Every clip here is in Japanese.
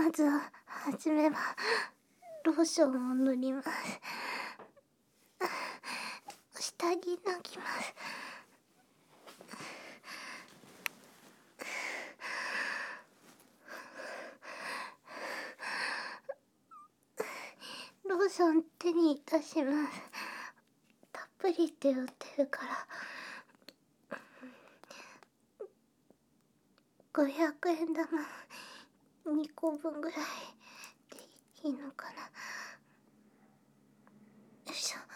まずはじめはローションを塗ります。下着脱ぎます。ローション手にいたします。たっぷりって売ってるから500円玉2個分ぐらいでいいのかな。よいしょ。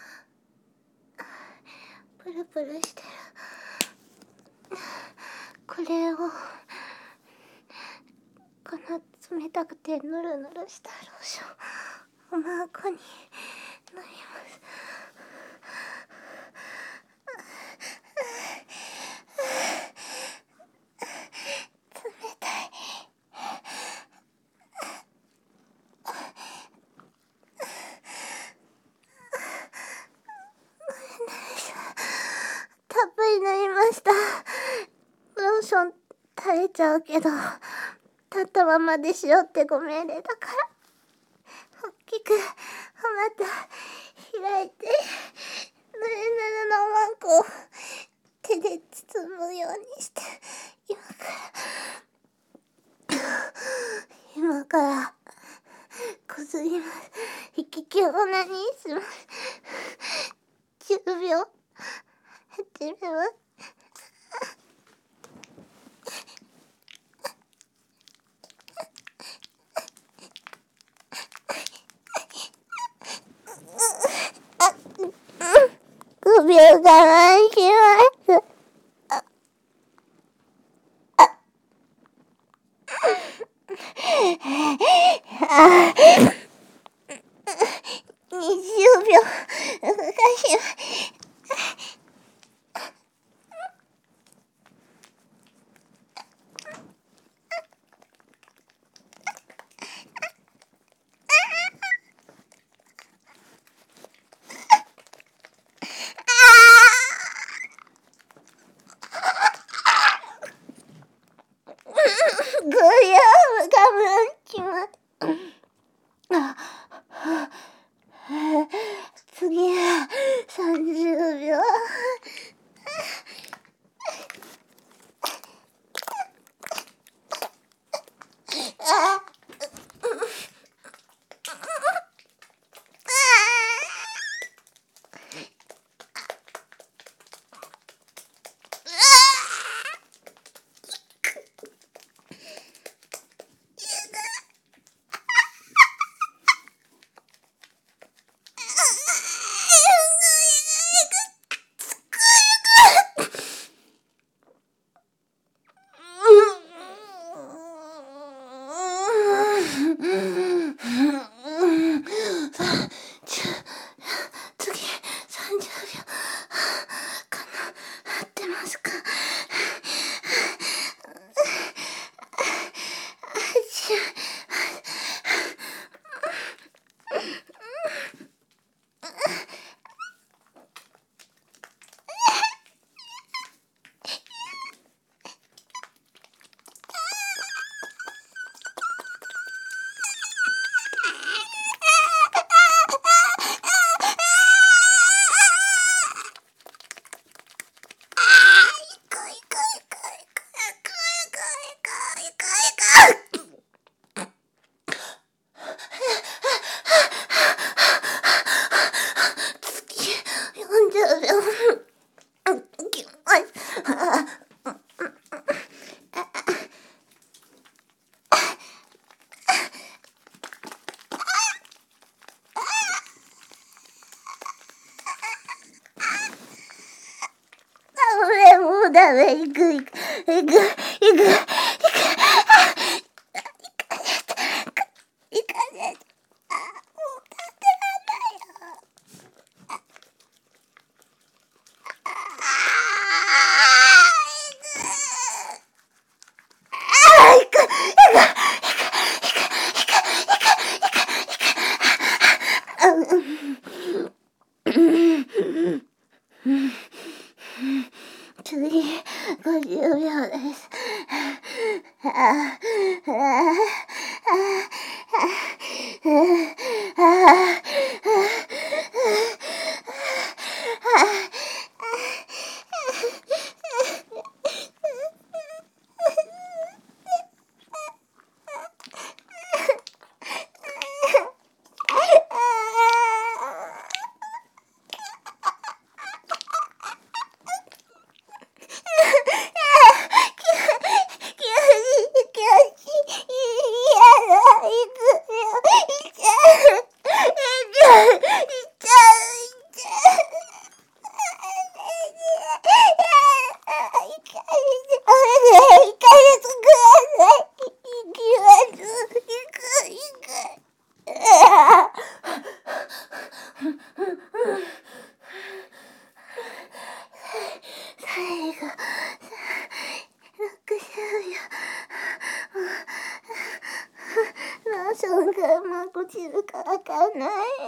プルプルしてる。これをこの冷たくてぬるぬるしたローションを孫に塗ります。冷たい。たっぷり塗りました。ローション垂れちゃうけど立ったままでしようってご命令だから大きくまた開いてぬるぬるのマンコを手で包むようにして今からこすります。引き気を何にします。10秒始めます。5秒我慢します。20秒動かします。5秒我慢します。次は30秒。次30秒かな。合ってますか。ダメ、行く。次50秒です。 最後、60よ。ローションがうまく落ちるかわかんない。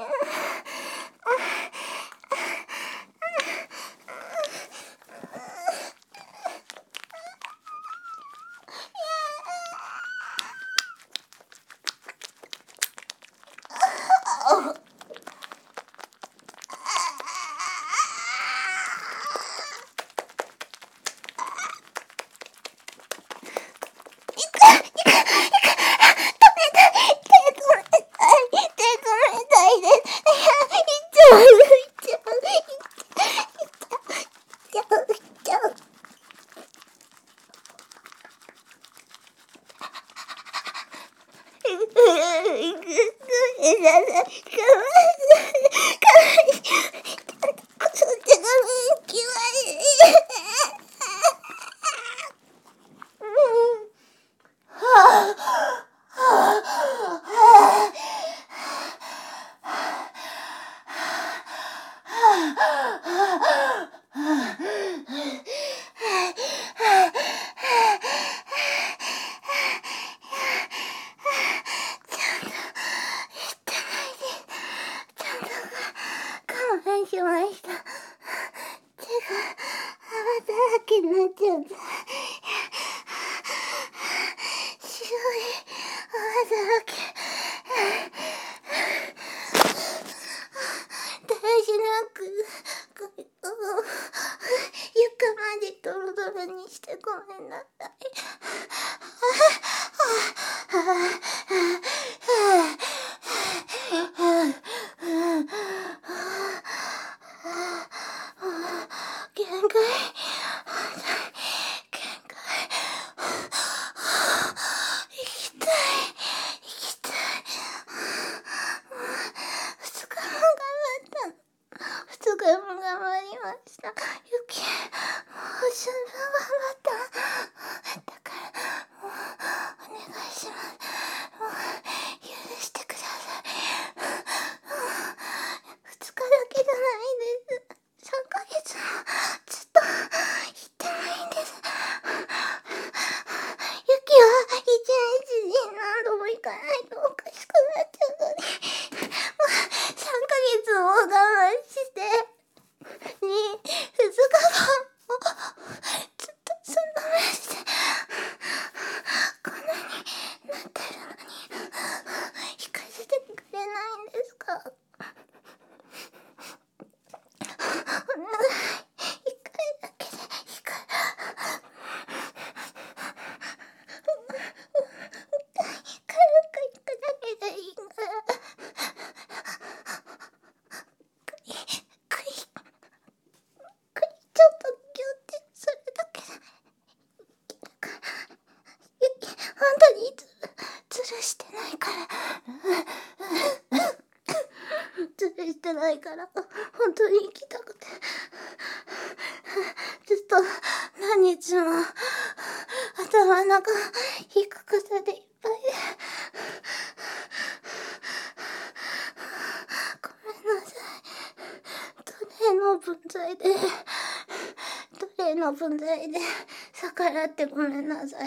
しました。手が泡だらけになっちゃった。白い泡だらけ。大事なく床までドロドロにしてごめんなさい。限界。行きたい。2日も頑張ったの。2日も頑張りました。ゆき、もう十分頑張った。だからもうお願いします。もう許してください。2日だけじゃないです。3ヶ月もずっと行ってないんです。ゆきは1日に何度も行かないとおかしくなっちゃうのに、もう3ヶ月も我慢して2日間もずっとそんな目してこんなになってるのに引かせてくれないんですか？お願い、1回だけでいいから。軽く行くだけでいいから。ちょっとギュってそれだけでゆき、本当にずるしてないからずるしてないから本当に行きたくてずっと何日も頭の中引くことでいっぱいでごめんなさい。奴隷の分際で逆らってごめんなさい。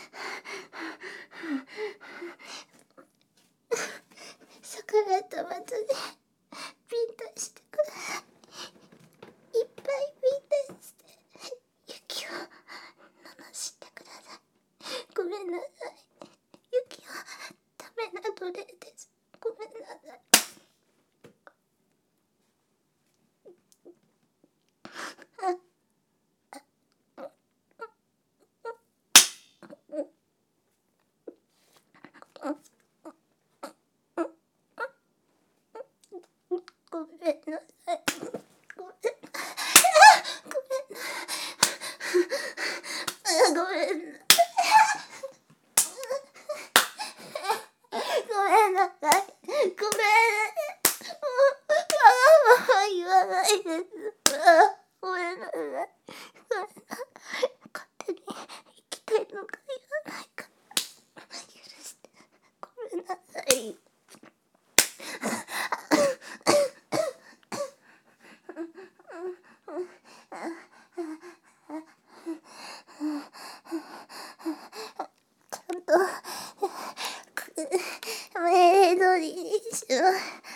逆らった罰でビンタしてください。いっぱいビンタしてゆきを罵ってください。ごめんなさい。ゆきはダメな奴隷ごめんな。ごめんなさい。ごめん。もうわがまま言わないです。ごめんなさい。ごめんなさい。勝手に行きたいのか言わないか。許して。ごめんなさい。ちゃんと命令通りにします。